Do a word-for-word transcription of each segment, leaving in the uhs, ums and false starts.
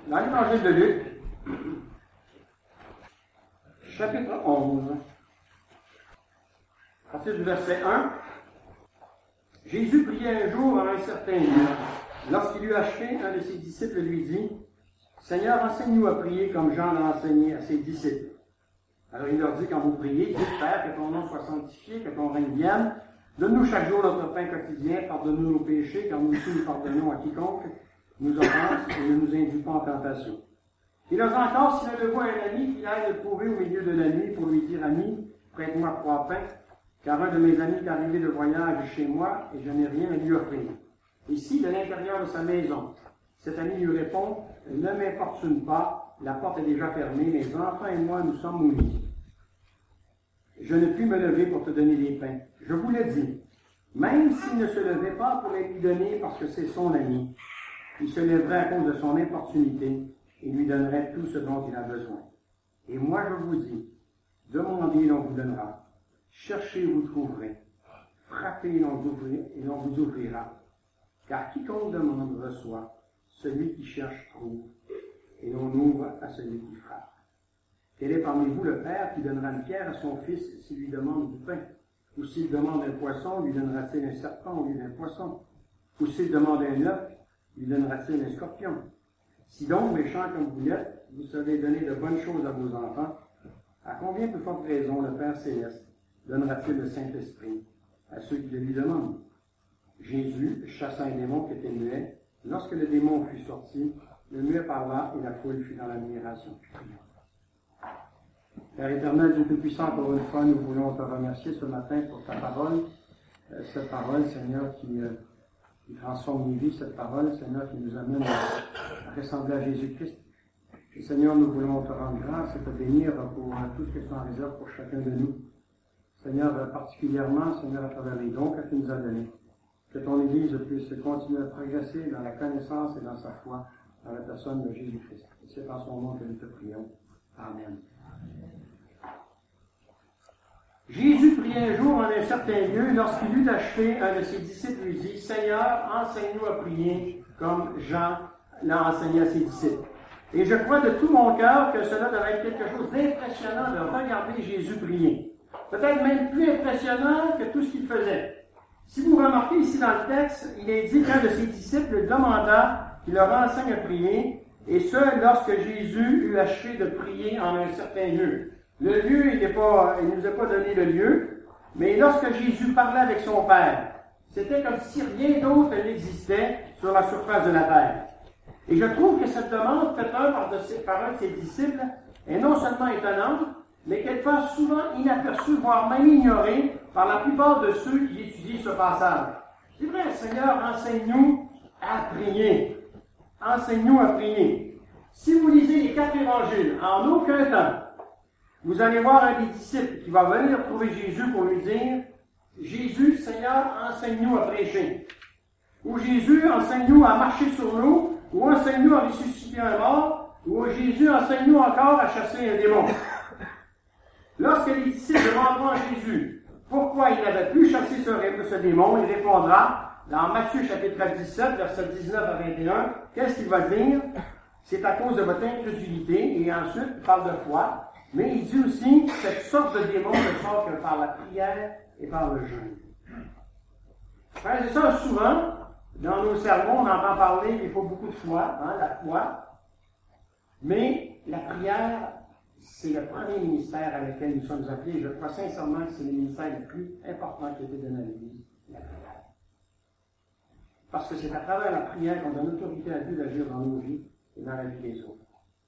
Dans l'Évangile de Luc, chapitre onze, à partir du verset un, Jésus priait un jour en un certain lieu. Lorsqu'il eut achevé, un de ses disciples lui dit, « Seigneur, enseigne-nous à prier comme Jean l'a enseigné à ses disciples. » Alors il leur dit, quand vous priez, dites, Père, que ton nom soit sanctifié, que ton règne vienne. Donne-nous chaque jour notre pain quotidien, pardonne-nous nos péchés, car nous aussi nous pardonnons à quiconque nous offense et ne nous induis pas en tentation. Il leur dit encore, s'il a de vous un ami, qu'il aille le trouver au milieu de la nuit pour lui dire, ami, prête-moi trois pains, car un de mes amis est arrivé de voyage chez moi et je n'ai rien à lui offrir. Et si, de l'intérieur de sa maison, cet ami lui répond, ne m'importune pas, la porte est déjà fermée, mes enfants et moi, nous sommes au lit. Je ne puis me lever pour te donner des pains. Je vous le dis, même s'il ne se levait pas pour les lui donner parce que c'est son ami, il se lèverait à cause de son importunité et lui donnerait tout ce dont il a besoin. Et moi je vous dis, demandez et l'on vous donnera, cherchez et vous trouverez, frappez et l'on vous, et l'on vous ouvrira. Car quiconque demande reçoit, celui qui cherche trouve, et l'on ouvre à celui qui frappe. Quel est parmi vous le père qui donnera une pierre à son fils s'il lui demande du pain? Ou s'il demande un poisson, lui donnera-t-il un serpent au lieu d'un poisson? Ou s'il demande un œuf, lui donnera-t-il un scorpion? Si donc, méchants comme vous l'êtes, vous savez donner de bonnes choses à vos enfants, à combien plus forte raison le Père Céleste donnera-t-il le Saint-Esprit à ceux qui le lui demandent? Jésus chassa un démon qui était muet. Lorsque le démon fut sorti, le muet parla et la foule fut dans l'admiration. Père éternel, Dieu Tout-Puissant, encore une fois, nous voulons te remercier ce matin pour ta parole. Euh, cette parole, Seigneur, qui, euh, qui transforme les vies, cette parole, Seigneur, qui nous amène à, à ressembler à Jésus-Christ. Et Seigneur, nous voulons te rendre grâce et te bénir pour euh, tout ce que tu en réserves pour chacun de nous. Seigneur, euh, particulièrement, Seigneur, à travers les dons que tu nous as donnés. Que ton Église puisse continuer à progresser dans la connaissance et dans sa foi, dans la personne de Jésus-Christ. Et c'est en son nom que nous te prions. Amen. Jésus priait un jour en un certain lieu, lorsqu'il eut achevé, un de ses disciples lui dit, « Seigneur, enseigne-nous à prier, comme Jean l'a enseigné à ses disciples. » Et je crois de tout mon cœur que cela devait être quelque chose d'impressionnant de regarder Jésus prier. Peut-être même plus impressionnant que tout ce qu'il faisait. Si vous remarquez ici dans le texte, il est dit qu'un de ses disciples demanda qu'il leur enseigne à prier, et ce, lorsque Jésus eut achevé de prier en un certain lieu. Le lieu, il ne nous a pas donné le lieu, mais lorsque Jésus parlait avec son Père, c'était comme si rien d'autre n'existait sur la surface de la terre. Et je trouve que cette demande faite un par, de ses, par un de ses disciples est non seulement étonnante, mais qu'elle passe souvent inaperçue, voire même ignorée par la plupart de ceux qui étudient ce passage. C'est vrai, Seigneur, enseigne-nous à prier. Enseigne-nous à prier. Si vous lisez les quatre évangiles, en aucun temps, vous allez voir un des disciples qui va venir trouver Jésus pour lui dire « Jésus, Seigneur, enseigne-nous à prêcher. » Ou « Jésus, enseigne-nous à marcher sur l'eau. » Ou « Enseigne-nous à ressusciter un mort. » Ou « Jésus, enseigne-nous encore à chasser un démon. » Lorsque les disciples demanderont à Jésus pourquoi il n'avait pu chasser ce, ce démon, il répondra dans Matthieu chapitre dix-sept, versets dix-neuf à vingt et un, qu'est-ce qu'il va dire? C'est à cause de votre incrédulité, et ensuite il parle de foi. Mais il dit aussi que cette sorte de démon ne sort que par la prière et par le jeûne. Frères et sœurs, souvent, dans nos sermons, on entend parler qu'il faut beaucoup de foi, hein, la foi. Mais la prière, c'est le premier ministère à lequel nous sommes appelés. Je crois sincèrement que c'est le ministère le plus important qui a été donné à l'Église, la prière. Parce que c'est à travers la prière qu'on donne l'autorité à Dieu d'agir dans nos vies et dans la vie des autres.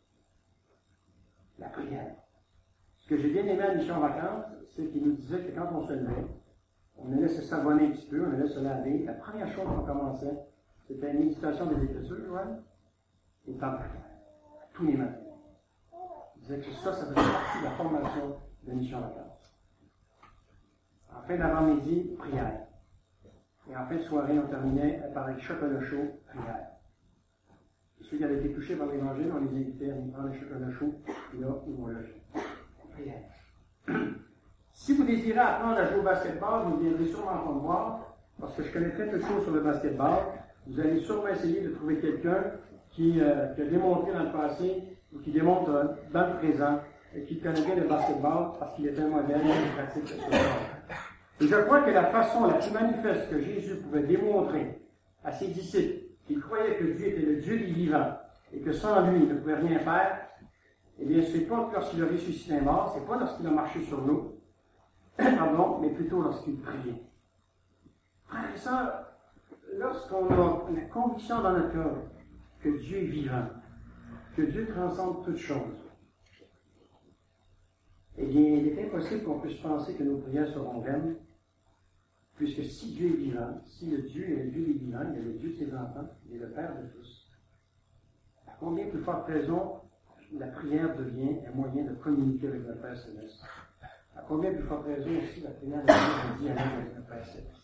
La prière. Ce que j'ai bien aimé à Mission Vacances, c'est qu'il nous disait que quand on se levait, on allait se savonner un petit peu, on allait se laver. La première chose qu'on commençait, c'était une méditation des Écritures, Joël, et temps de prière. Tous les matins. Il disait que ça, ça faisait partie de la formation de Mission Vacances. En fin d'avant-midi, prière. Et en fin de soirée, on terminait par le chocolat chaud, prière. Ceux qui avaient été touchés par l'Évangile, on les invitait à aller prendre le chocolat chaud, et là, ils vont loger. Prière. Si vous désirez apprendre à jouer au basketball, vous viendrez sûrement en me voir, parce que je connais très peu de choses sur le basketball. Vous allez sûrement essayer de trouver quelqu'un qui, euh, qui a démontré dans le passé, ou qui démontre euh, dans le présent, et qui connaît bien le basketball parce qu'il est un modèle de pratique de ce sport. Et je crois que la façon la plus manifeste que Jésus pouvait démontrer à ses disciples qu'il croyait que Dieu était le Dieu des vivants et que sans lui, il ne pouvait rien faire, eh bien, c'est pas lorsqu'il a ressuscité un mort, c'est pas lorsqu'il a marché sur l'eau, pardon, mais plutôt lorsqu'il priait. Frères et sœurs, lorsqu'on a la conviction dans notre cœur que Dieu est vivant, que Dieu transcende toutes choses, eh bien, il est impossible qu'on puisse penser que nos prières seront vaines, puisque si Dieu est vivant, si le Dieu est le Dieu des vivants, il est le Dieu de ses enfants, il est le Père de tous, à combien plus forte raison la prière devient un moyen de communiquer avec le Père Céleste? À combien plus forte raison aussi la prière devient un dialogue avec le Père Céleste?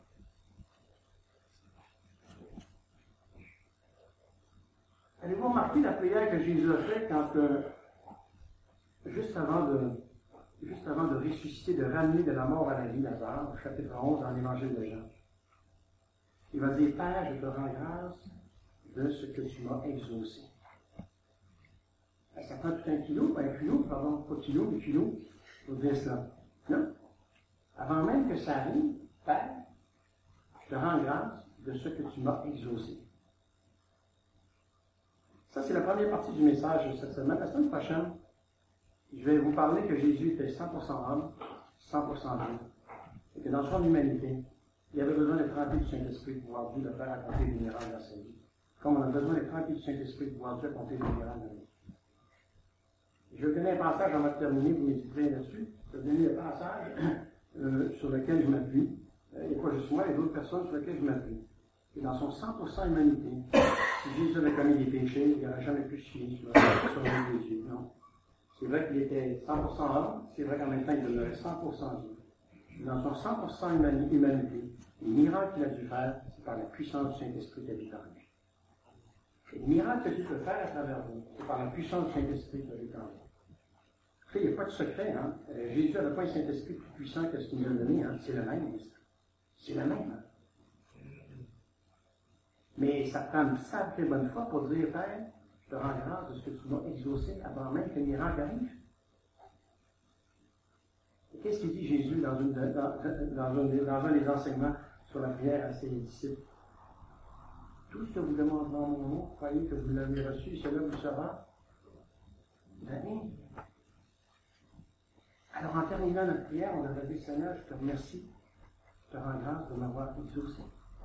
Avez-vous remarqué la prière que Jésus a faite quand, euh, juste avant de, juste avant de ressusciter, de ramener de la mort à la vie, Lazare, au chapitre onze dans l'Évangile de Jean? Il va dire, Père, je te rends grâce de ce que tu m'as exaucé. Ça prend tout un kilo, pas un kilo, pardon, pas kilo, mais kilo, pour dire cela. Non? Avant même que ça arrive, Père, je te rends grâce de ce que tu m'as exaucé. Ça, c'est la première partie du message de cette semaine. La semaine prochaine, je vais vous parler que Jésus était cent pour cent homme, cent pour cent Dieu. Et que dans son humanité, il avait besoin d'être rempli du Saint-Esprit pour voir Dieu le faire accomplir des miracles dans sa vie. Comme on a besoin d'être rempli du Saint-Esprit pour voir Dieu accomplir des miracles dans sa vie. Je vais donner un passage avant de terminer, vous méditerez là-dessus. Je vais donner un passage euh, sur lequel je m'appuie. Euh, il n'y a pas juste moi, il y a d'autres personnes sur lesquelles je m'appuie. Et dans son cent pour cent humanité, si Jésus avait commis des péchés, il n'aurait jamais pu chier sur, sur les Dieu. Non. C'est vrai qu'il était cent pour cent homme, c'est vrai qu'en même temps il demeurait cent pour cent Dieu. Dans son cent pour cent humani- humanité, les miracles qu'il a dû faire, c'est par la puissance du Saint-Esprit qui habite en lui. Et les miracles que Dieu peut faire à travers vous, c'est par la puissance du Saint-Esprit qui habite en lui. Il n'y a pas de secret, hein. Euh, Jésus n'avait pas un Saint-Esprit plus puissant que ce qu'il nous a donné, hein. C'est le même. C'est le même. Hein. Mais ça prend une sacrée bonne foi pour dire, Père, je te rends grâce de ce que tu m'as exaucé avant même que le miracle arrive. Et qu'est-ce qu'il dit Jésus dans, une, dans, dans, une, dans un des enseignements sur la prière à ses disciples? Tout ce que vous demandez dans mon nom, croyez que vous l'avez reçu, et cela vous sera donné. Alors, en terminant notre prière, on devrait dire, Seigneur, je te remercie, je te rends grâce de m'avoir exaucé.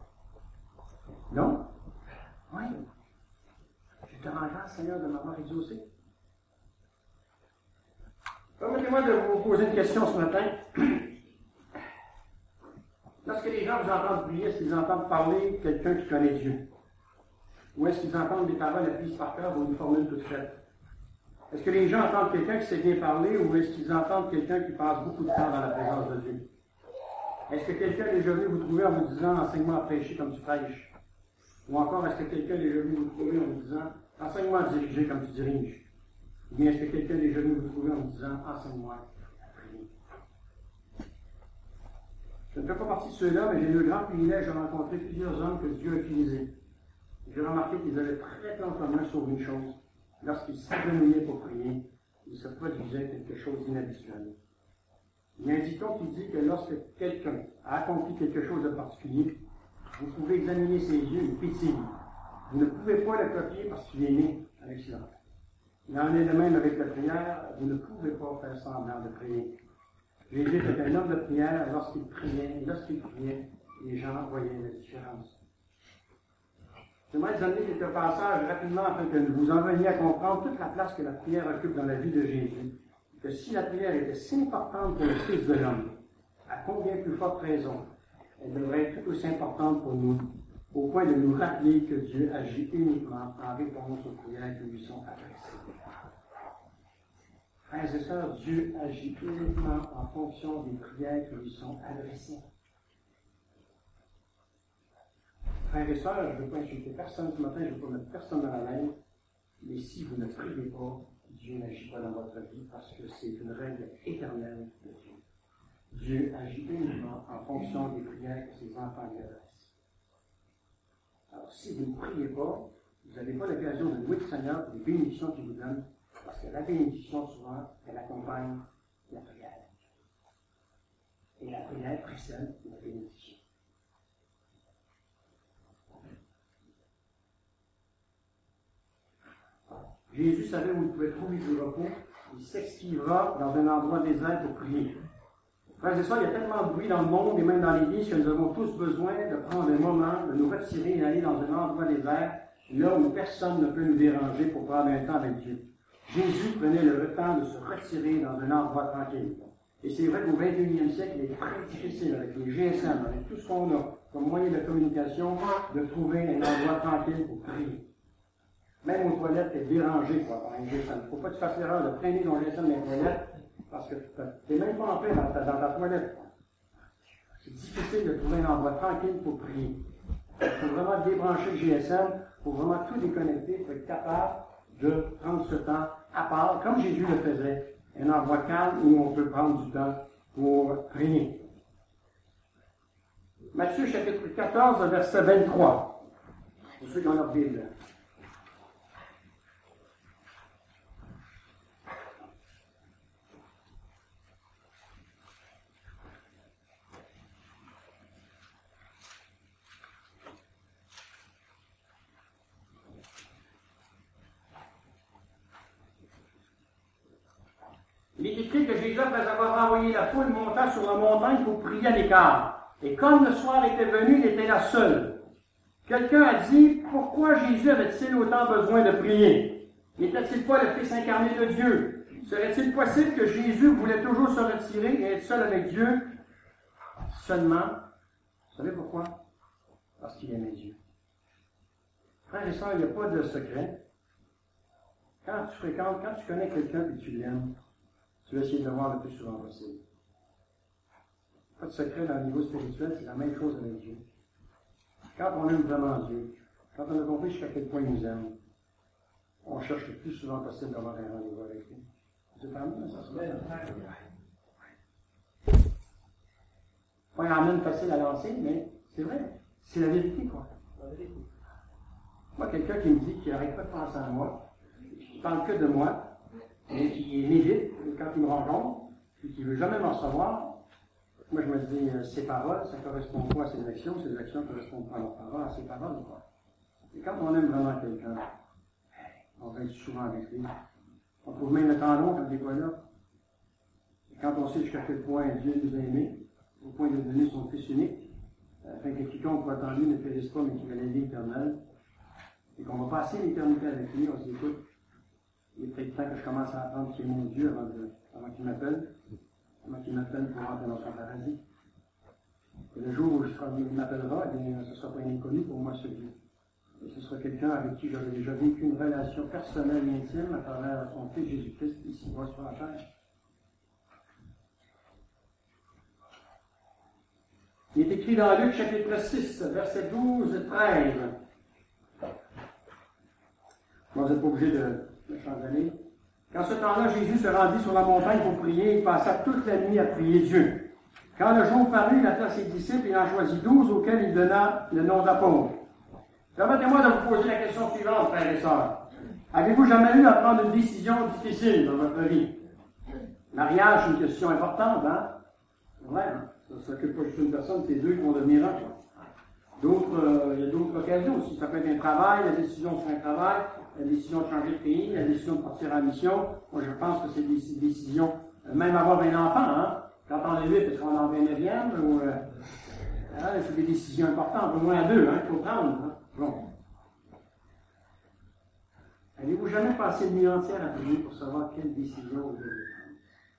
Non? Oui. Je te rends grâce, Seigneur, de m'avoir exaucé. Permettez-moi de vous poser une question ce matin. Lorsque les gens vous entendent prier, est-ce qu'ils entendent parler de quelqu'un qui connaît Dieu? Ou est-ce qu'ils entendent des paroles apprises par cœur ou une formule toute faite? Est-ce que les gens entendent quelqu'un qui sait bien parler ou est-ce qu'ils entendent quelqu'un qui passe beaucoup de temps dans la présence de Dieu? Est-ce que quelqu'un est déjà venu vous trouver en vous disant « Enseigne-moi à prêcher comme tu prêches » ou encore est-ce que quelqu'un est déjà venu vous trouver en vous disant « Enseigne-moi à diriger comme tu diriges » ou bien est-ce que quelqu'un est déjà venu vous trouver en vous disant « Enseigne-moi à prier » Je ne fais pas partie de ceux-là, mais j'ai eu le grand privilège de rencontrer plusieurs hommes que Dieu a utilisés. J'ai remarqué qu'ils avaient très peu en commun sur une chose. Lorsqu'ils s'agenouillaient pour prier, il se produisait quelque chose d'inhabituel. Il y a un dicton qui dit que lorsque quelqu'un a accompli quelque chose de particulier, vous pouvez examiner ses yeux et pétiller. Vous ne pouvez pas le copier parce qu'il est né avec silence. Il en est de même avec la prière, vous ne pouvez pas faire semblant de prier. Jésus était un homme de prière lorsqu'il priait, et lorsqu'il priait, les gens voyaient la différence. J'aimerais vous amener quelques passages rapidement afin que vous en veniez à comprendre toute la place que la prière occupe dans la vie de Jésus. Que si la prière était si importante pour le Fils de l'homme, à combien plus forte raison elle devrait être tout aussi importante pour nous, au point de nous rappeler que Dieu agit uniquement en réponse aux prières qui lui sont adressées. Frères et sœurs, Dieu agit uniquement en fonction des prières qui lui sont adressées. Frères et sœurs, je ne veux pas insulter personne ce matin, je ne veux pas mettre personne dans la laine, mais si vous ne priez pas, Dieu n'agit pas dans votre vie parce que c'est une règle éternelle de Dieu. Dieu agit uniquement en fonction des prières que ses enfants lui adressent. Alors, si vous ne priez pas, vous n'avez pas l'occasion de louer le Seigneur pour les bénédictions qu'il vous donne, parce que la bénédiction, souvent, elle accompagne la prière. Et la prière précède la bénédiction. Jésus savait où il pouvait trouver du repos. Il s'exquivera dans un endroit désert pour prier. Frères et sœurs, il y a tellement de bruit dans le monde et même dans l'Église que nous avons tous besoin de prendre un moment, de nous retirer et d'aller dans un endroit désert, là où personne ne peut nous déranger pour prendre un temps avec Dieu. Jésus prenait le temps de se retirer dans un endroit tranquille. Et c'est vrai qu'au vingt et unième siècle, il est très difficile avec les G S M, avec tout ce qu'on a comme moyen de communication, de trouver un endroit tranquille pour prier. Même aux toilettes, t'es dérangé quoi, par un G S M. Il ne faut pas que tu fasses l'erreur de traîner ton G S M dans les toilettes, parce que tu n'es même pas en paix dans ta, dans ta toilette. C'est difficile de trouver un endroit tranquille pour prier. Il faut vraiment débrancher le G S M, il faut vraiment tout déconnecter pour être capable de prendre ce temps à part, comme Jésus le faisait, un endroit calme où on peut prendre du temps pour prier. Matthieu chapitre quatorze, verset vingt-trois. Pour ceux qui ont leur Bible. Il est écrit que Jésus, après avoir envoyé la foule, monta sur la montagne pour prier à l'écart. Et comme le soir était venu, il était là seul. Quelqu'un a dit, pourquoi Jésus avait-il autant besoin de prier? N'était-il pas le Fils incarné de Dieu? Serait-il possible que Jésus voulait toujours se retirer et être seul avec Dieu? Seulement, vous savez pourquoi? Parce qu'il aimait Dieu. Frères et sœurs, il n'y a pas de secret. Quand tu fréquentes, quand tu connais quelqu'un et que tu l'aimes, tu vas essayer de le voir le plus souvent possible. Pas de secret dans le niveau spirituel, c'est la même chose avec Dieu. Quand on aime vraiment Dieu, quand on a compris jusqu'à quel point il nous aime, on cherche le plus souvent possible d'avoir un rendez-vous avec lui. C'est pas mal, ça se fait. Pas un amène facile à lancer, mais c'est vrai. C'est la vérité, quoi. Moi, quelqu'un qui me dit qu'il n'arrête pas de penser à moi, qui ne parle que de moi, et qui m'évite quand il me rencontre, puis qui ne veut jamais m'en savoir, moi je me dis, euh, ces paroles, ça correspond pas à ses actions, ses actions correspondent pas à leurs paroles, à ses paroles, quoi. Et quand on aime vraiment quelqu'un, on va être souvent avec lui. On trouve même le temps long quand il n'est pas là. Et quand on sait jusqu'à quel point Dieu nous a aimés, au point de donner son Fils unique, afin que quiconque croit en lui ne périsse pas, mais qu'il ait la vie éternelle, et qu'on va passer l'éternité avec lui, on se dit, écoute, il est peut-être temps que je commence à apprendre qui est mon Dieu avant, de, avant qu'il m'appelle, avant qu'il m'appelle pour rentrer dans son paradis. Et le jour où il m'appellera, eh bien, ce ne sera pas un inconnu pour moi, ce Dieu. Et ce sera quelqu'un avec qui j'aurai déjà vécu une relation personnelle et intime à travers son Fils Jésus-Christ ici-bas sur la terre. Il est écrit dans Luc chapitre six, versets douze et treize. Bon, vous n'êtes pas obligé de, de changer. Quand ce temps-là, Jésus se rendit sur la montagne pour prier, il passa toute la nuit à prier Dieu. Quand le jour parut, il appela ses disciples et en choisit douze auxquels il donna le nom d'apôtres. Permettez-moi de vous poser la question suivante, frères et sœurs. Avez-vous jamais eu à prendre une décision difficile dans votre vie? Mariage, c'est une question importante, hein? Ouais, hein? Ça ne s'occupe pas juste une personne, c'est deux qui vont devenir un. D'autres, euh, il y a d'autres occasions aussi. Ça peut être un travail, la décision sur un travail, la décision de changer de pays, la décision de partir en mission. Moi, je pense que c'est des décisions, euh, même avoir un enfant, hein? Quand on est huit, est-ce qu'on en veut un neuvième? Ou, euh, hein, c'est des décisions importantes, au moins deux, hein, qu'il faut prendre. Hein? Bon. Avez-vous jamais passé une nuit entière à prier pour savoir quelle décision vous devez prendre?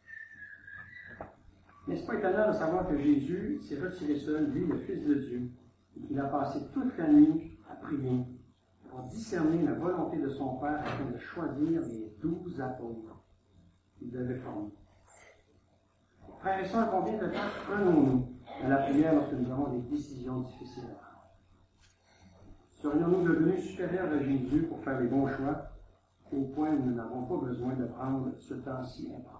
N'est-ce pas étonnant de savoir que Jésus s'est retiré seul, lui, le Fils de Dieu, et qu'il a passé toute la nuit à prier pour discerner la volonté de son Père afin de choisir les douze apôtres qu'il devait former. Frères et sœurs, combien de temps prenons-nous à la prière lorsque nous avons des décisions difficiles à prendre? Serions-nous devenus supérieurs à Jésus pour faire les bons choix, au point où nous n'avons pas besoin de prendre ce temps si important?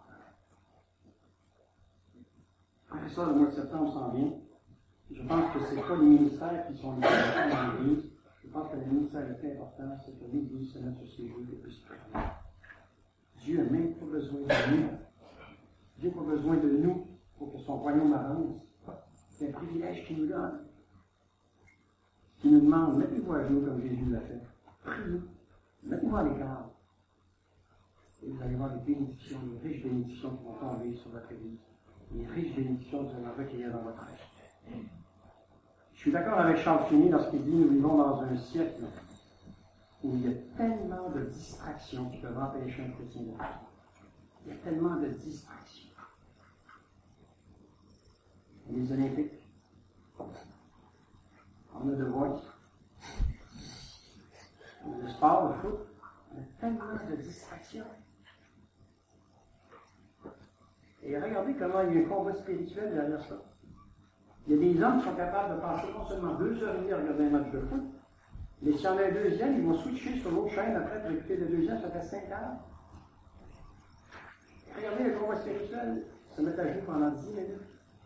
Frères et sœurs, le mois de septembre s'en vient. Je pense que ce n'est pas les ministères qui sont les dans l'Église, Je pense que le ministère le plus important, c'est que l'Église se mette sur ses genoux et puisse prier. Dieu n'a même pas besoin de nous. Dieu n'a pas besoin de nous pour que son royaume avance. C'est un privilège qu'il nous donne. Il nous demande, mettez-vous à genoux comme Jésus l'a fait. Priez. Mettez-vous à l'écart. Et vous allez voir les bénédictions, les riches bénédictions qui vont tomber sur votre Église. Les riches bénédictions que vous allez recueillir dans votre vie. Je suis d'accord avec Charles Finney lorsqu'il dit nous vivons dans un siècle où il y a tellement de distractions qui peuvent empêcher un chrétien de prier. Il y a tellement de distractions. Les Olympiques, on a The Voice, le sport, le foot, on a tellement de distractions. Et regardez comment il y a un combat spirituel derrière ça. Il y a des hommes qui sont capables de passer non seulement deux heures et demie à regarder un match de foot, mais s'il y en a un deuxième, ils vont switcher sur l'autre chaîne après pour écouter le deuxième, ça fait cinq heures. Et regardez le combat spirituel, se mettre à genoux pendant dix minutes.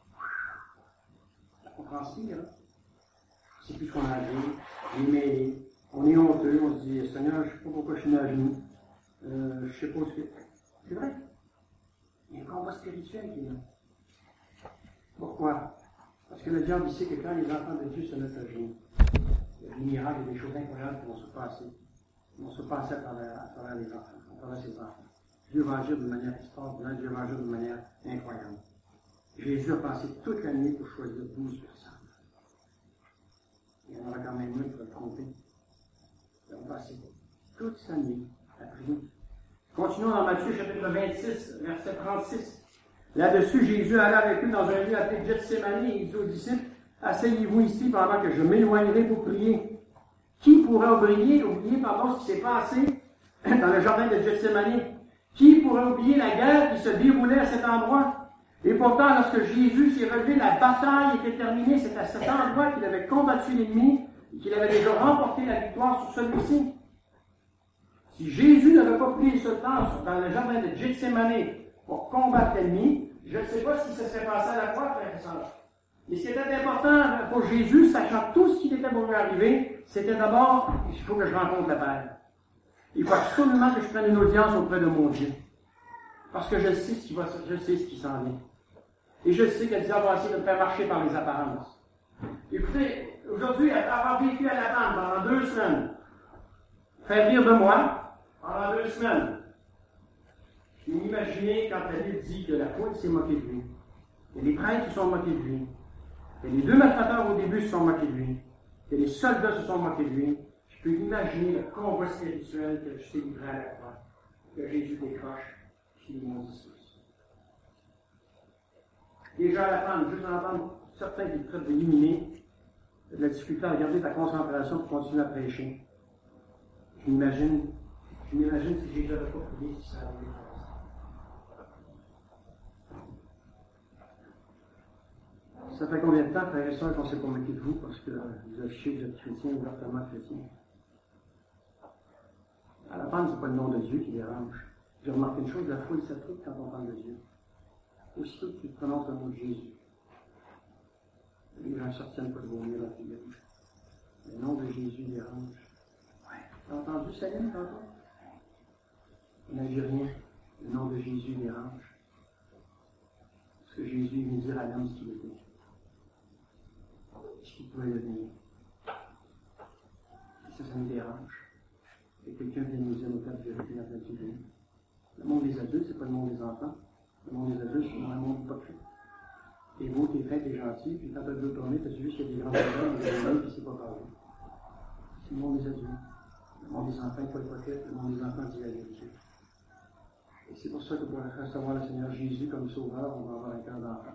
On transpire, hein? C'est plus ce qu'on a à dire, on est mêlé, on est honteux, on se dit, Seigneur, je ne sais pas pourquoi je suis mis à genoux, euh, je ne sais pas ce que. C'est vrai. Il y a un combat spirituel qui est là. Pourquoi? Parce que le diable, il sait que quand les enfants de Dieu se mettent à genoux, il y a des miracles et des choses incroyables qui vont se passer. Qui vont se passer à travers, à travers les enfants, à travers ses enfants. Dieu va agir d'une manière extraordinaire, Dieu va agir d'une manière incroyable. Jésus a passé toute la nuit pour choisir douze personnes. Il y en aura quand même un qui va le tromper. Ils ont passé toute sa nuit à prier. Continuons dans Matthieu chapitre vingt-six, verset trente-six. Là-dessus, Jésus alla avec eux dans un lieu appelé Gethsémani et il dit aux disciples, asseyez-vous ici pendant que je m'éloignerai pour prier. Qui pourrait oublier, oublier pardon, ce qui s'est passé dans le jardin de Gethsémani? Qui pourrait oublier la guerre qui se déroulait à cet endroit? Et pourtant, lorsque Jésus s'est relevé, la bataille était terminée. C'est à cet endroit qu'il avait combattu l'ennemi et qu'il avait déjà remporté la victoire sur celui-ci. Si Jésus n'avait pas pris ce temps dans le jardin de Gethsémani pour combattre l'ennemi, je ne sais pas si ça serait passé à la croix, frère et sœur. Mais ce qui était important pour Jésus, sachant tout ce qui était pour lui arriver, c'était d'abord, il faut que je rencontre le Père. Il faut absolument que je prenne une audience auprès de mon Dieu. Parce que je sais ce qui va, je sais ce qui s'en vient. Et je sais que le diable va essayer de me faire marcher par les apparences. Écoutez, aujourd'hui, avoir vécu à la bande pendant deux semaines, faire rire de moi pendant deux semaines, et imaginez quand la Bible dit que la foule s'est moquée de lui, que les prêtres se sont moqués de lui, que les deux malfaiteurs au début se sont moqués de lui, que les soldats se sont moqués de lui. Je peux imaginer le combat spirituel que je t'ai livré à la croix, que Jésus décroche, puis ils m'ont dit. Déjà à la femme, juste en entendre certains qui traitent d'éliminer de la difficulté à garder ta concentration pour continuer à prêcher. Je m'imagine, je m'imagine si Jésus n'avait pas prié, si ça avait été. Ça fait combien de temps, frères et sœurs, qu'on s'est pas moqué de vous parce que vous affichez que vous êtes chrétien, ouvertement chrétien? À la fin, c'est pas le nom de Dieu qui dérange. J'ai remarqué une chose, la foule s'attrique quand on parle de Dieu. Aussitôt que tu prononces le mot de Jésus, les gens ne s'abstiennent pas de vomir dans tes gueules. Le nom de Jésus dérange. Ouais. T'as entendu Salim tantôt? On n'a vu rien. Le nom de Jésus dérange. Parce que Jésus vient dire à l'homme ce qu'il était. Ce qu'il pouvait devenir. Et ça, ça me dérange. Et quelqu'un vient nous dire nos cas de vérité dans notre vie. Le monde des adultes, c'est pas le monde des enfants. Le monde des adultes, c'est un monde hypocrite. T'es beau, t'es fin, t'es gentil, puis quand t'as deux tournées, t'as vu qu'il y a des grands hommes, des grands hommes, puis c'est pas parlé. C'est le monde des adultes. Le monde des enfants n'est pas hypocrite, le monde des enfants dit la vérité. Et c'est pour ça que pour recevoir le Seigneur Jésus comme sauveur, on va avoir un cœur d'enfant.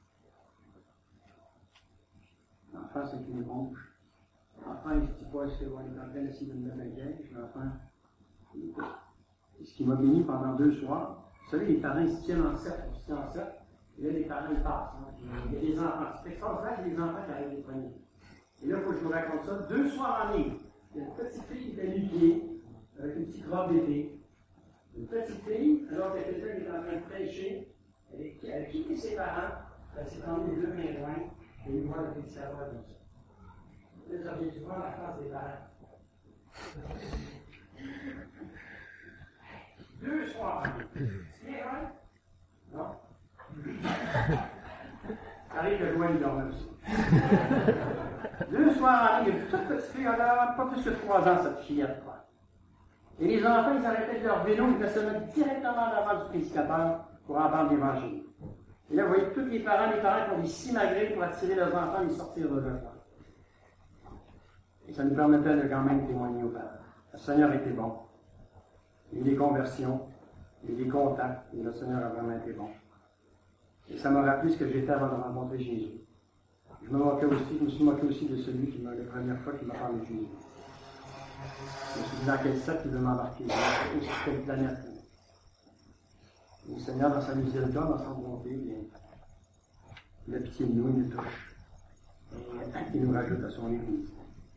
L'enfant, c'est une éponge. L'enfant, il ne se dit pas, est-ce qu'on est en train d'essayer de me mettre un piège? L'enfant, il écoute. Et ce qui m'a béni pendant deux soirs, vous savez, les parents, ils se tiennent en cercle, ils se tiennent en cercle, et là, les parents, ils passent. Hein. Il y a des enfants. C'est extraordinaire qu'il y a des enfants qui arrivent les premiers. Et là, il faut que je vous raconte ça. Deux soirs en ligne, il y a une petite fille qui était nu-pied, avec une petite robe d'été. Une petite fille, alors que quelqu'un qui est en train de prêcher, elle a quitté ses parents, elle s'est tendue les deux mains loin, et il voit le petit savoir comme ça. Là, ça vient du voir la face des parents. Deux soirs. C'est vrai? Non? Ça arrive que Joël dorme aussi. Deux soirs en ligne, une toute petite fille, elle a pas plus que trois ans, cette fillette, quoi. Et les enfants, ils arrêtaient de leur vélo, ils venaient se mettre directement en avant du prédicateur pour entendre l'évangile. Et là, vous voyez tous les parents, les parents qui ont des simagrées pour attirer leurs enfants et les sortir de leur temps. Et ça nous permettait de quand même témoigner aux parents. Le Seigneur était bon. Il y a eu des conversions, il y a eu des contacts, et le Seigneur a vraiment été bon. Et ça m'a rappelé ce que j'étais avant de rencontrer Jésus. Je me moquais aussi, je me suis moqué aussi de celui qui m'a, la première fois, qui m'a parlé de Jésus. Je me suis dit dans quel secte il veut m'embarquer, sur quelle planète. Et le Seigneur, dans sa miséricorde, dans sa bonté, il a pitié de nous, il nous touche. Et il nous rajoute à son Église.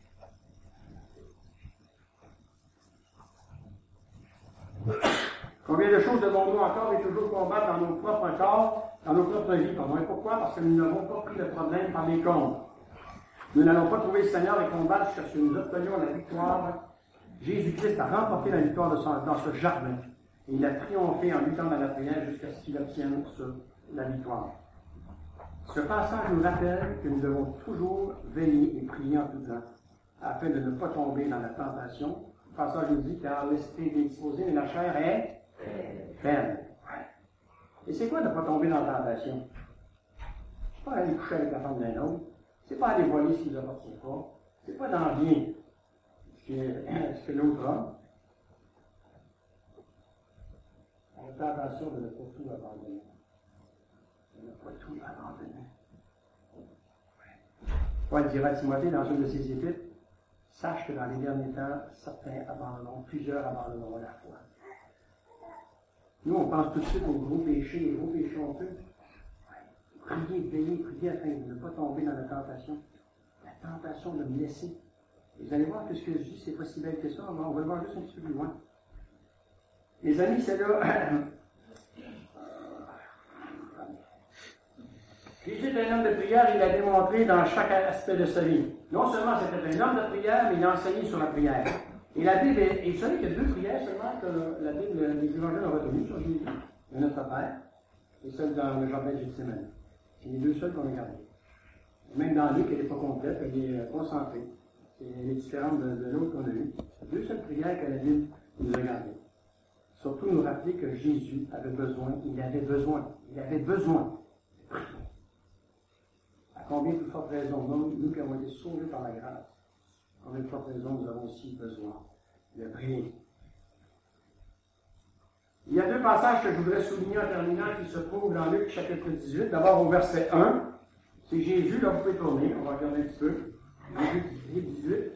Combien de choses devons-nous encore et toujours combattre dans nos propres corps, dans nos propres vies? Pardon. Et pourquoi? Parce que nous n'avons pas pris le problème par les comptes. Nous n'allons pas trouver le Seigneur et combattre jusqu'à ce que nous obtenions la victoire. Jésus-Christ a remporté la victoire de son, dans ce jardin. Et il a triomphé en luttant dans la prière jusqu'à ce qu'il obtienne ce, la victoire. Ce passage nous rappelle que nous devons toujours veiller et prier en tout temps, afin de ne pas tomber dans la tentation. Le passage nous dit car l'esprit est disposé, mais la chair est faible. Et c'est quoi de ne pas tomber dans la tentation? C'est pas aller coucher avec la femme d'un autre. C'est pas aller voler ce qui ne vous appartient pas. C'est pas d'envier ce que, ce que l'autre a. On fait attention de ne pas tout abandonner. De ne pas tout abandonner. Paul dira à Timothée dans une de ses épîtres, sache que dans les derniers temps, certains abandonneront, plusieurs abandonneront la foi. Nous, on pense tout de suite aux gros péchés, les gros péchés on peut. Priez, veillez, priez afin de ne pas tomber dans la tentation. La tentation de me laisser. Et vous allez voir que ce que je dis, c'est pas si belle que ça, on va le voir juste un petit peu plus loin. Les amis, c'est là. Jésus est un homme de prière, il a démontré dans chaque aspect de sa vie. Non seulement c'était un homme de prière, mais il a enseigné sur la prière. Et la Bible, est, et vous savez qu'il y a deux prières seulement que la Bible, les évangiles ont retenues sur Jésus. Le Notre Père et celle dans le jardin de Gethsémani. C'est les deux seules qu'on a gardées. Même dans Luc, elle n'est pas complète, elle est concentrée. Elle est différente de, de l'autre qu'on a eue. C'est deux seules prières que la Bible nous a gardées. Surtout nous rappeler que Jésus avait besoin, il avait besoin, il avait besoin de prier. À combien de fortes raisons, nous, nous qui avons été sauvés par la grâce, combien de fortes raisons nous avons aussi besoin de prier. Il y a deux passages que je voudrais souligner en terminant qui se trouvent dans Luc chapitre dix-huit. D'abord au verset un, c'est Jésus, là vous pouvez tourner, on va regarder un petit peu. Luc dix-huit.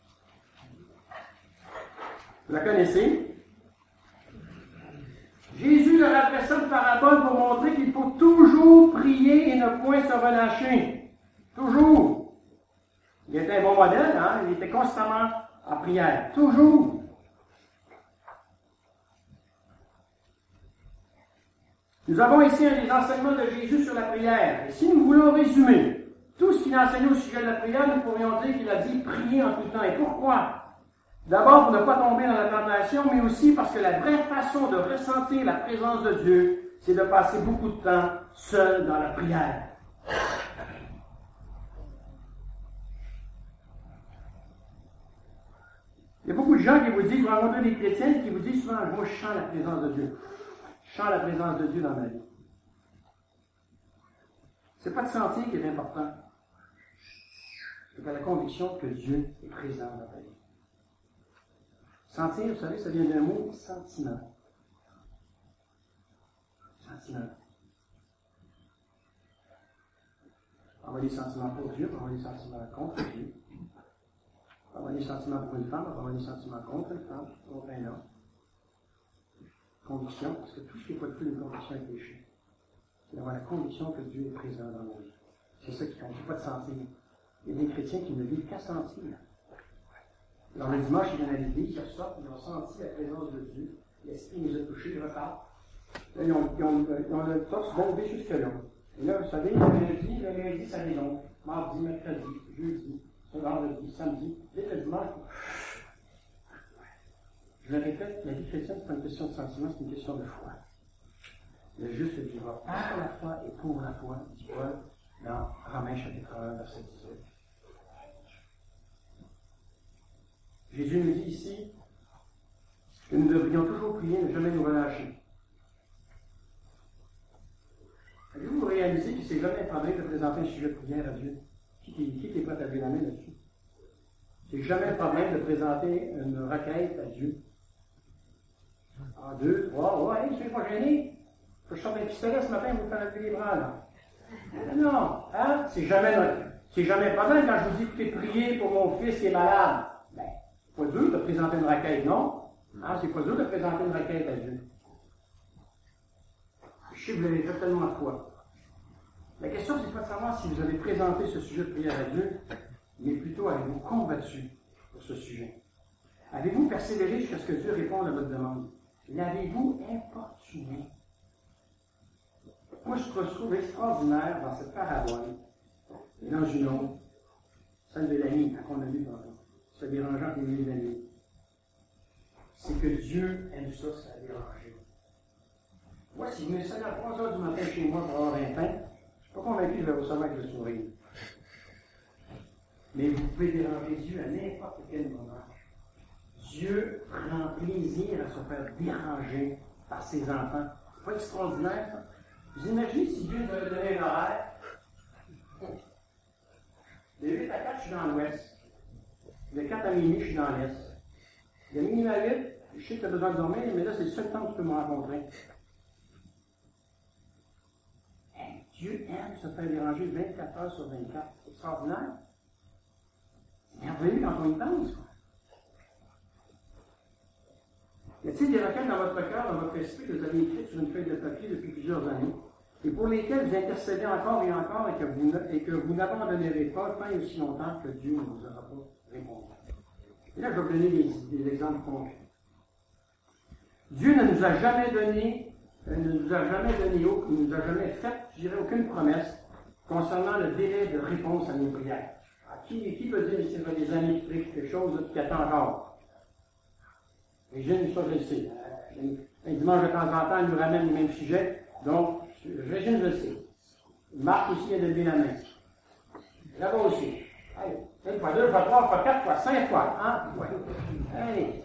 Vous la connaissez? Jésus leur adressa une parabole pour montrer qu'il faut toujours prier et ne point se relâcher. Toujours. Il était un bon modèle, hein? Il était constamment en prière. Toujours. Nous avons ici un des enseignements de Jésus sur la prière. Et si nous voulons résumer tout ce qu'il a enseigné au sujet de la prière, nous pourrions dire qu'il a dit prier en tout temps. Et pourquoi? D'abord, pour ne pas tomber dans la tentation, mais aussi parce que la vraie façon de ressentir la présence de Dieu, c'est de passer beaucoup de temps seul dans la prière. Il y a beaucoup de gens qui vous disent, vous rencontrez des chrétiens qui vous disent souvent, moi je sens la présence de Dieu. Je sens la présence de Dieu dans ma vie. C'est pas de sentir qui est important. C'est la conviction que Dieu est présent dans ta vie. Sentir, vous savez, ça vient d'un mot sentiment. Sentiment. Avoir des sentiments pour Dieu, avoir des sentiments contre Dieu. Avoir des sentiments pour une femme, avoir des sentiments contre une femme, contre un homme. Conviction, parce que tout ce qui n'est pas plus une conviction est péché. C'est d'avoir la conviction que Dieu est présent dans nos vies. C'est ça qui compte, pas de sentir. Il y a des chrétiens qui ne vivent qu'à sentir. Alors le dimanche, ils viennent à l'église, ils sortent, ils ont senti la présence de Dieu. L'Esprit nous a touchés, ils repartent. Là, ils ont, ils ont, ils ont le torse bombé jusque-là. Et là, vous savez, le lundi, le lundi, ça les long. Mardi, mercredi, jeudi, vendredi, samedi. Dès que le dimanche, Je le répète, la vie chrétienne, c'est pas une question de sentiment, c'est une question de foi. Le juste vivra par la foi et pour la foi, dit Paul dans Romains chapitre un, verset dix-huit. Jésus nous dit ici que nous devrions toujours prier, ne jamais nous relâcher. Avez-vous réalisé que c'est jamais un problème de présenter un sujet de prière à Dieu? Qui, qui, qui est prêt à lever la main là-dessus? C'est jamais un problème de présenter une requête à Dieu. En deux, trois, ouais, je ne suis pas gêné. Je sors un pistolet ce matin, vous faire lever les bras, là. Non, hein? C'est jamais, c'est jamais un problème quand je vous dis que tu es prié pour mon fils qui est malade. Ben, c'est pas dur de présenter une requête, non? Hein? C'est pas dur de présenter une requête à Dieu. Je sais que vous l'avez fait tellement de fois. La question, c'est pas de savoir si vous avez présenté ce sujet de prière à Dieu, mais plutôt avez-vous combattu pour ce sujet? Avez-vous persévéré jusqu'à ce que Dieu réponde à votre demande? L'avez-vous importuné? Moi, je trouve extraordinaire dans cette parabole, et dans une autre, celle de l'ami, qu'on a lu tantôt, se dérangeant des mille amis. C'est que Dieu aime ça, se faire déranger. Moi, si vous me sonnez à trois heures du matin chez moi pour avoir un pain, je ne suis pas convaincu que je vais recevoir avec le sourire. Mais vous pouvez déranger Dieu à n'importe quel moment. Dieu prend plaisir à se faire déranger par ses enfants. C'est pas extraordinaire, ça? Vous imaginez si Dieu nous avait donné un horaire? De huit à quatre, je suis dans l'ouest. De quatre à minuit, je suis dans l'est. De minuit à huit, je sais que tu as besoin de dormir, mais là, c'est le seul temps que tu peux me rencontrer. Hey, Dieu aime se faire déranger vingt-quatre heures sur vingt-quatre. C'est extraordinaire. C'est merveilleux quand on y pense, quoi. Y a-t-il des requêtes dans votre cœur, dans votre esprit, que vous avez écrites sur une feuille de papier depuis plusieurs années, et pour lesquelles vous intercédez encore et encore, et que vous, et que vous n'abandonnerez pas tant et aussi longtemps que Dieu ne vous aura pas répondu? Et là, je vais vous donner des, des exemples concrets. Dieu ne nous a jamais donné, ne nous a jamais donné, il ne nous a jamais fait, je dirais, aucune promesse concernant le délai de réponse à nos prières. Alors, qui, qui peut dire ici, il y a des amis qui prient quelque chose qui attend encore? Régine, ça, je le sais. Un dimanche de temps en temps, elle nous ramène les mêmes sujets. Donc, Régine, je le sais. Marc aussi, il a levé la main. Là-bas aussi. Allez, une fois, deux fois, trois fois, quatre fois, cinq fois. Hein? Ouais. Allez.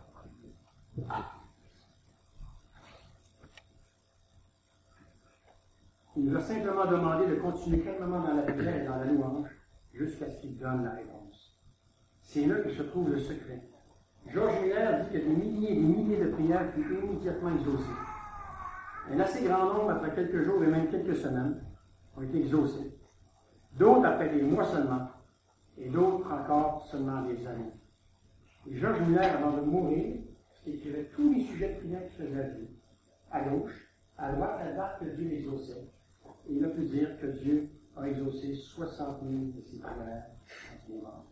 Il nous a simplement demandé de continuer calmement dans la prière et dans la louange jusqu'à ce qu'il donne la réponse. C'est là que se trouve le secret. Georges Miller dit qu'il y a des milliers et des milliers de prières qui sont immédiatement exaucées. Un assez grand nombre, après quelques jours et même quelques semaines, ont été exaucées. D'autres après des mois seulement, et d'autres encore seulement des années. Et Georges Miller, avant de mourir, écrivait tous les sujets de prière qu'il faisait à Dieu. À gauche, à droite, à droite, que Dieu exauçait. Et il a pu dire que Dieu a exaucé soixante mille de ses prières en ce moment.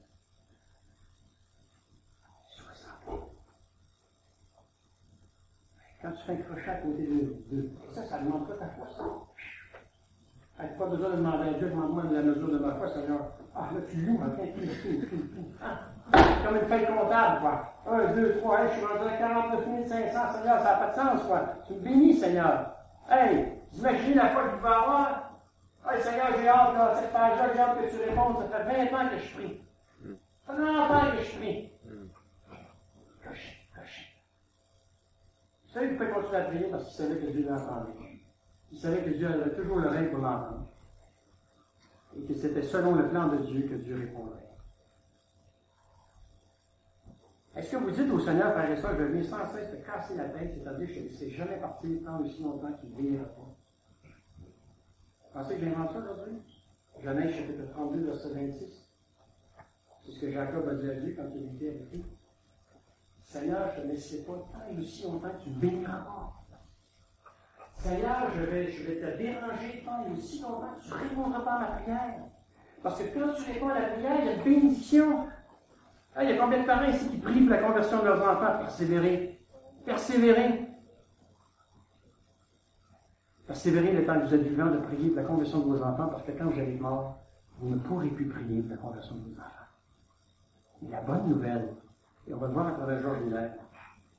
Quand tu fais un crochet à côté de, de ça, ça ne demande pas ta foi, ça. Tu n'as pas besoin de demander à Dieu, demande-moi la mesure de ma foi, Seigneur. Ah, là, tu loues, hein, tout, tout, tout, tout. Ah, comme une feuille comptable, quoi. Un, deux, trois, hey, je suis rendu à quarante-neuf mille cinq cents, Seigneur, ça n'a pas de sens, quoi. Tu me bénis, Seigneur. Hey, vous imaginez la foi que tu vas avoir? Hey, Seigneur, j'ai hâte, là, cette page-là, j'ai hâte que tu répondes. Ça fait vingt ans que je prie. Ça fait longtemps que je prie. Crochet, crochet. Vous savez pourquoi il continue à prier? Parce qu'il savait que Dieu l'entendait. Il savait que Dieu avait toujours l'oreille pour l'entendre. Et que c'était selon le plan de Dieu que Dieu répondrait. Est-ce que vous dites au Seigneur, frère et soeur, je viens sans cesse te casser la tête, c'est-à-dire que je ne laisserai jamais partir tant aussi longtemps qu'il ne veillera pas? Vous pensez que j'invente ça aujourd'hui? Genèse chapitre trente-deux, verset vingt-six. C'est ce que Jacob a dit à Dieu quand il était avec lui. Seigneur, je ne laisserai pas tant et aussi longtemps que tu ne béniras pas. Seigneur, je vais, je vais te déranger tant et aussi longtemps que tu ne répondras pas à ma prière. Parce que quand tu réponds à la prière, il y a une bénédiction. Ah, il y a combien de parents ici qui prient pour la conversion de leurs enfants? Persévérer. Persévérer. Persévérer le temps que vous êtes vivant de prier pour la conversion de vos enfants, parce que quand vous allez être mort, vous ne pourrez plus prier pour la conversion de vos enfants. Mais la bonne nouvelle, et on va le voir à travers Georges Miller,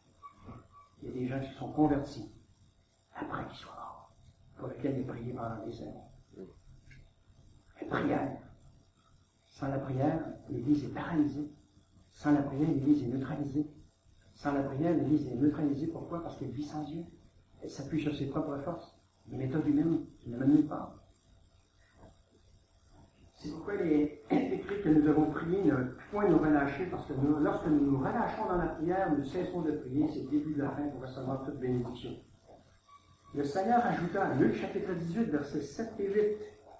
Il y a des gens qui sont convertis après qu'ils soient morts, pour lesquels il a prié pendant des années. La prière. Sans la prière, l'Église est paralysée. Sans la prière, l'Église est neutralisée. Sans la prière, l'Église est neutralisée. Pourquoi? Parce qu'elle vit sans Dieu. Elle s'appuie sur ses propres forces. Les méthodes humaines qui ne mènent nulle part. C'est pourquoi il est écrit que nous devons prier, ne point nous relâcher, parce que nous, lorsque nous nous relâchons dans la prière, nous cessons de prier, c'est le début de la fin pour recevoir toute bénédiction. Le Seigneur ajouta à Luc chapitre dix-huit, versets sept et huit.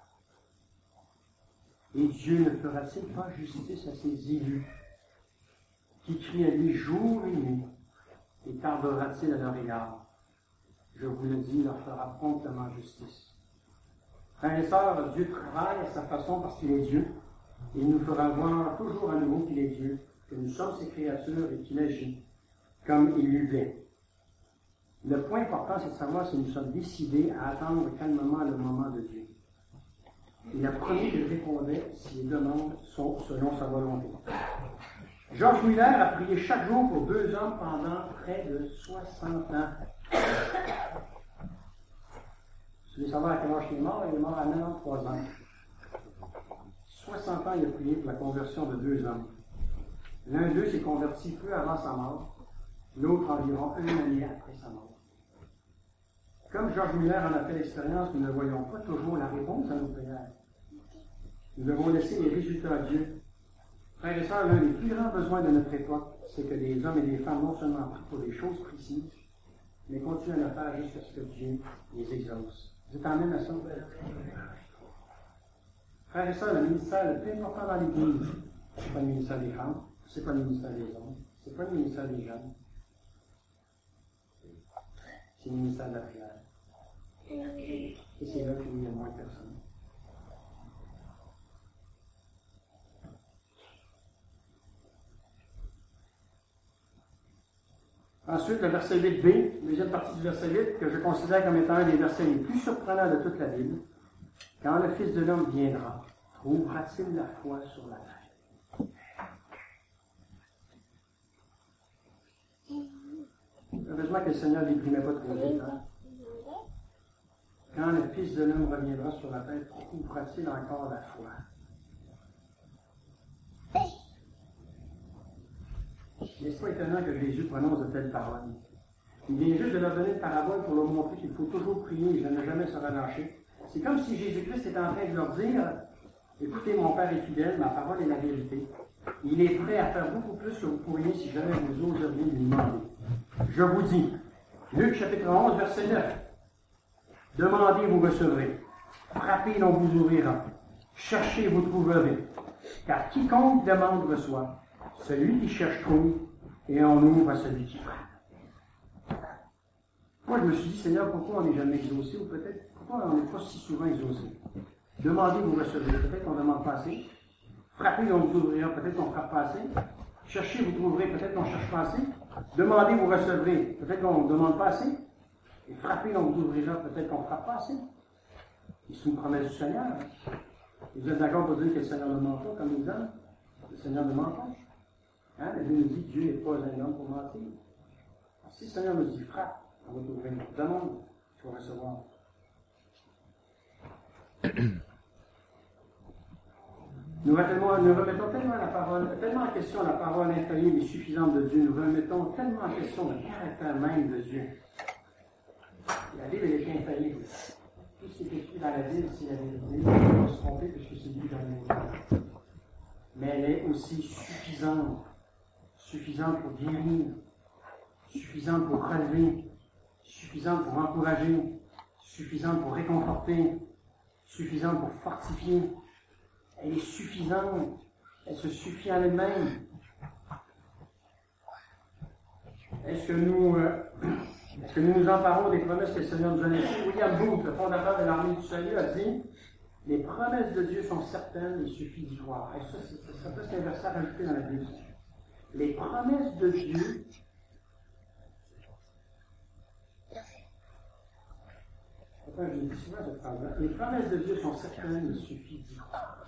Et Dieu ne fera-t-il pas justice à ses élus, qui crient à lui jour et nuit, et tardera-t-il à leur égard? Je vous le dis, il leur fera promptement justice. Frères et sœurs, Dieu travaille à sa façon parce qu'il est Dieu, et il nous fera voir toujours à nouveau qu'il est Dieu, que nous sommes ses créatures et qu'il agit comme il lui plaît. Le point important, c'est de savoir si nous sommes décidés à attendre calmement le moment de Dieu. Il a promis qu'il répondait si les demandes sont selon sa volonté. George Muller a prié chaque jour pour deux hommes pendant près de soixante ans. Vous voulez savoir à quel âge il est mort? Il est mort à quatre-vingt-treize ans. soixante ans, il a prié pour la conversion de deux hommes. L'un d'eux s'est converti peu avant sa mort, l'autre environ une année après sa mort. Comme George Muller en a fait l'expérience, nous ne voyons pas toujours la réponse à nos prières. Nous devons laisser les résultats à Dieu. Frères et sœurs, l'un des plus grands besoins de notre époque, c'est que les hommes et les femmes non seulement prient pour des choses précises, mais continuent à le faire jusqu'à ce que Dieu les exauce. Vous êtes en même à ça? Frères et sœurs, le ministère le plus important dans l'Église, ce n'est pas le ministère des femmes, ce n'est pas le ministère des hommes, ce n'est pas le ministère des jeunes, c'est le ministère de la prière. Et c'est là qu'il y a moins de personnes. Ensuite, le verset huit b, deuxième partie du verset huit, que je considère comme étant un des versets les plus surprenants de toute la Bible. Quand le Fils de l'homme viendra, trouvera-t-il la foi sur la terre? Heureusement que le Seigneur ne déprimait pas trop vite. Hein? Quand le Fils de l'homme reviendra sur la terre, trouvera-t-il encore la foi? N'est-ce pas étonnant que Jésus prononce de telles paroles? Il vient juste de leur donner une parabole pour leur montrer qu'il faut toujours prier et ne jamais se relâcher. C'est comme si Jésus-Christ était en train de leur dire, écoutez, mon Père est fidèle, ma parole est la vérité. Il est prêt à faire beaucoup plus que vous pourriez si jamais vous oseriez lui demander. Je vous dis, Luc chapitre onze, verset neuf, demandez, vous recevrez. Frappez, l'on vous ouvrira. Cherchez, vous trouverez. Car quiconque demande reçoit. Celui qui cherche trouve, et on ouvre à celui qui frappe. Moi, je me suis dit, Seigneur, pourquoi on n'est jamais exaucé, ou peut-être, pourquoi on n'est pas si souvent exaucé? Demandez, vous recevrez. Peut-être qu'on ne demande pas assez. Frappez, on vous ouvrira. Peut-être qu'on ne frappe pas assez. Cherchez, vous trouverez. Peut-être qu'on ne cherche pas assez. Demandez, vous recevrez. Peut-être qu'on ne demande pas assez. Et frappez, on vous ouvrira. Peut-être qu'on ne frappe pas assez. Et c'est une promesse du Seigneur. Et vous êtes d'accord pour dire que le Seigneur ne ment pas, comme nous disons? Le Seigneur ne ment pas. Hein? La Bible nous dit que Dieu n'est pas un homme pour mentir. Alors, si le Seigneur nous dit frappe, on va t'ouvrir. Demande, tu vas recevoir. Nous remettons, nous remettons tellement, la parole, tellement en question la parole infaillible et suffisante de Dieu. Nous remettons tellement en question le caractère même de Dieu. La Bible est infaillible. Tout ce qui est écrit dans la Bible, c'est la vérité. On ne peut pas se tromper puisque c'est lui dans les mots. Mais elle est aussi suffisante. Suffisante pour guérir, suffisante pour relever, suffisante pour encourager, suffisante pour réconforter, suffisante pour fortifier. Elle est suffisante. Elle se suffit en elle-même. Est-ce que nous, euh, est-ce que nous nous emparons des promesses que le Seigneur nous a laissées? William Booth, le fondateur de l'armée du salut, a dit « Les promesses de Dieu sont certaines, il suffit d'y croire. » Et ça, c'est, ça peut être un verset à rajouter dans la Bible. Les promesses de Dieu Attends, je dis souvent cette phrase-là. Les promesses de Dieu sont certaines, il suffit d'y croire.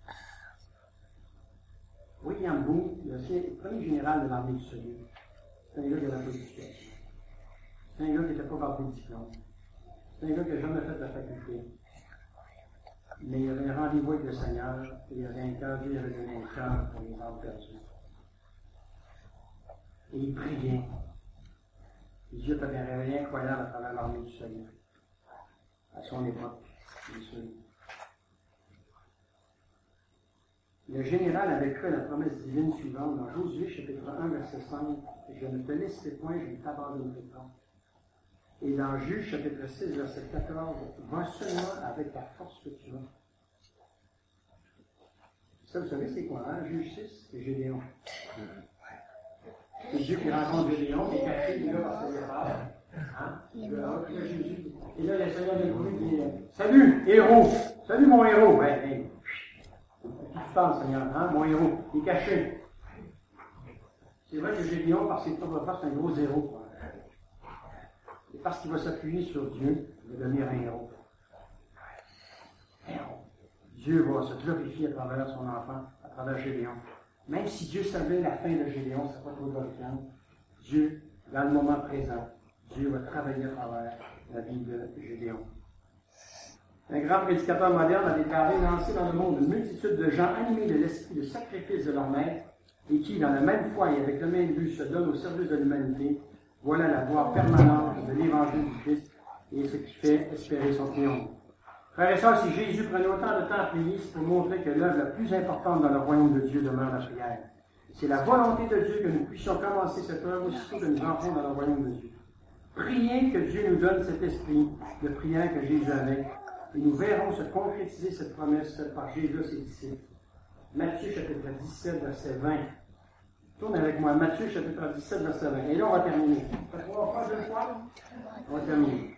William Booth, le premier général de l'armée du salut, C'est un gars qui n'avait pas d'éducation. C'est un gars qui n'était pas bardé de diplôme. C'est un gars qui n'a jamais fait de la faculté. Mais il avait un rendez-vous avec le Seigneur, et il avait un cœur, Dieu avait donné un cœur pour les âmes perdues. Et il priait. Et Dieu avait un réveil incroyable à travers l'armée du salut. À son époque, bien sûr. Le général avait cru à la promesse divine suivante dans Josué chapitre un, verset cinq. Je ne te laisserai point, je ne t'abandonnerai pas. Et dans Juge chapitre six, verset quatorze, va seulement avec la force que tu as. Ça, vous savez, c'est quoi, hein? Juge six, c'est Gédéon. C'est Dieu qui rencontre Gédéon, qui est caché, il est là par ses efforts. Hein? Et là, le Seigneur de Goulet dit salut, héros! Salut, mon héros! Ouais, hey. Tu penses, Seigneur, hein, mon héros? Il est caché. C'est vrai que Gédéon, par ses propres forces, c'est un gros héros. Et parce qu'il va s'appuyer sur Dieu, il va devenir un héros. Héros. Dieu va se glorifier à travers son enfant, à travers Gédéon. Même si Dieu savait la fin de Gédéon, c'est pas trop glorifiant. Dieu, dans le moment présent, Dieu va travailler à travers la vie de Gédéon. Un grand prédicateur moderne a déclaré lancer dans le monde une multitude de gens animés de l'esprit de sacrifice de leur maître et qui, dans la même foi et avec le même but, se donnent au service de l'humanité. Voilà la voie permanente de l'évangile du Christ et ce qui fait espérer son triomphe. Frères et sœurs, si Jésus prenait autant de temps à prier, c'est pour montrer que l'œuvre la plus importante dans le royaume de Dieu demeure la prière. C'est la volonté de Dieu que nous puissions commencer cette œuvre aussitôt que nous entrons dans le royaume de Dieu. Priez que Dieu nous donne cet esprit de prière que Jésus avait, et nous verrons se concrétiser cette promesse par Jésus et ses disciples. Matthieu chapitre dix-sept, verset vingt. Tourne avec moi, Matthieu chapitre dix-sept, verset vingt. Et là, on va terminer. Ça fait trois fois, deux fois? On va terminer.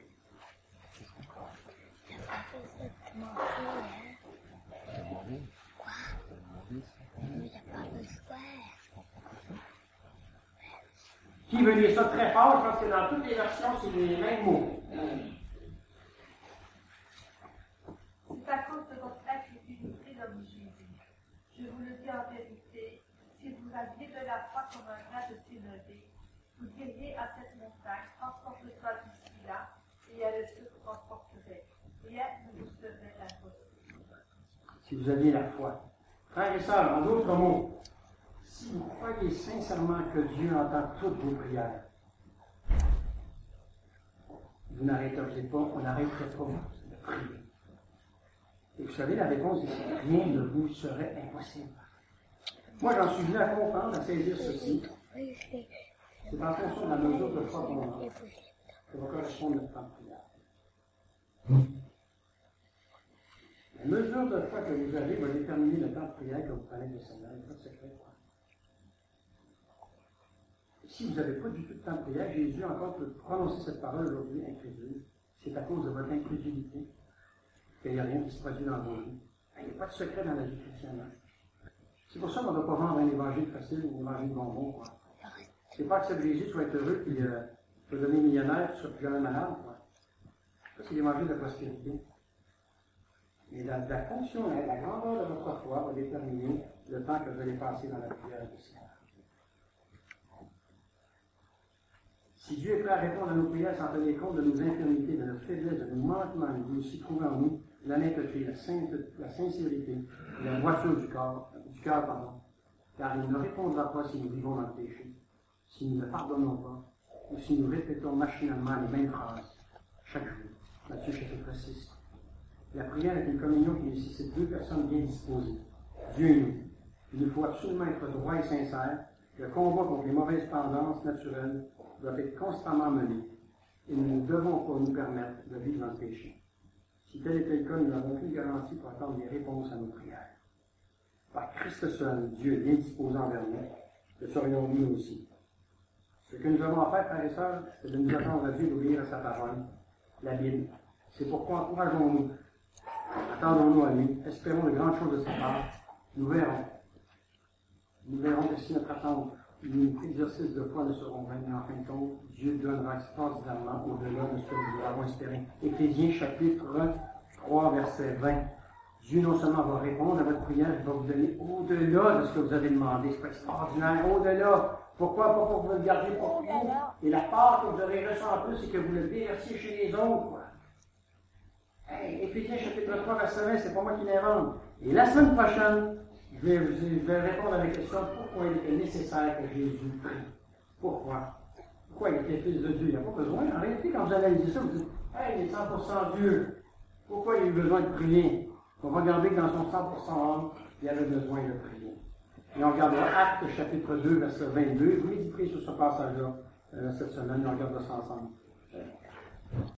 Qui veut lire ça très fort? Je pense que dans toutes les versions, c'est les mêmes mots. C'est à cause de votre incrédulité d'homme Jésus. Je vous le dis en vérité, si vous aviez de la foi comme un grain de sénévé, vous diriez à cette montagne, transporte-toi d'ici là, et elle se transporterait. Rien ne vous serait impossible. Si vous aviez la foi. Frères et sœurs, en d'autres mots, si vous croyez sincèrement que Dieu entend toutes vos prières, vous n'arrêteriez pas, on n'arrêterait pas de prier. Et vous savez, la réponse est que rien ne vous serait impossible. Moi, j'en suis venu à comprendre, à saisir ceci. C'est en fonction de la mesure de foi qu'on a que va correspondre notre temps de prière. La mesure de foi que vous avez va déterminer le temps de prière que vous prenez de Seigneur. Il n'y a pas de secret, quoi. Si vous n'avez pas du tout de temps de prière, Jésus encore peut prononcer cette parole aujourd'hui incrédule. C'est à cause de votre incrédulité qu'il n'y a rien qui se produit dans vos vies. Il n'y a pas de secret dans la vie chrétienne. C'est pour ça qu'on ne doit pas vendre un évangile facile ou un évangile bonbon, quoi. C'est pas accepter Jésus, soit être heureux, puis euh, te donner millionnaire, tu ne seras plus jamais malade, quoi. Ça, c'est l'évangile de la prospérité. Mais la, la fonction, la, la grandeur de votre foi va déterminer le temps que vous allez passer dans la prière du Seigneur. Si Dieu est prêt à répondre à nos prières sans tenir compte de nos infirmités, de notre faiblesse, de nos manquements, il veut aussi trouver en nous l'honnêteté, la, la sincérité, la droiture du corps, du cœur, pardon. Car il ne répondra pas si nous vivons dans le péché, si nous ne pardonnons pas, ou si nous répétons machinalement les mêmes phrases chaque jour. Matthieu chapitre six. La prière est une communion qui nécessite deux personnes bien disposées, Dieu et nous. Il nous faut absolument être droit et sincère. Le combat contre les mauvaises tendances naturelles doit être constamment mené, et nous ne devons pas nous permettre de vivre dans le péché. Si tel était le cas, nous n'avons aucune garantie pour attendre des réponses à nos prières. Par Christ seul, Dieu est bien disposé envers nous, le serions nous aussi. Ce que nous avons à faire, frères et sœurs, c'est de nous attendre à Dieu d'obéir à sa parole, la Bible. C'est pourquoi encourageons-nous, attendons-nous à lui, espérons de grandes choses de sa part, nous verrons. Nous verrons que si notre attente, nos exercices de foi ne seront vains, mais en fin de compte, Dieu donnera extraordinairement au-delà de ce que nous avons espéré. Éphésiens chapitre trois, verset vingt. Dieu non seulement va répondre à votre prière, il va vous donner au-delà de ce que vous avez demandé. C'est extraordinaire, au-delà. Pourquoi? Pas pour que vous le gardiez pour vous. Et la part que vous aurez reçue en plus, c'est que vous le déversiez chez les autres. Quoi. Hey, Éphésiens chapitre trois, verset vingt, c'est pas moi qui l'invente. Et la semaine prochaine, je vais, je vais répondre à la question pourquoi il était nécessaire que Jésus prie. Pourquoi? Pourquoi il était fils de Dieu? Il n'y a pas besoin. En réalité, quand vous analysez ça, vous dites, hey, il est cent pour cent Dieu. Pourquoi il a eu besoin de prier? On va regarder que dans son cent pour cent homme, il avait besoin de prier. Et on regardera Actes chapitre deux, verset vingt-deux. Vous méditerez sur ce passage-là euh, cette semaine, on regardera ça ensemble.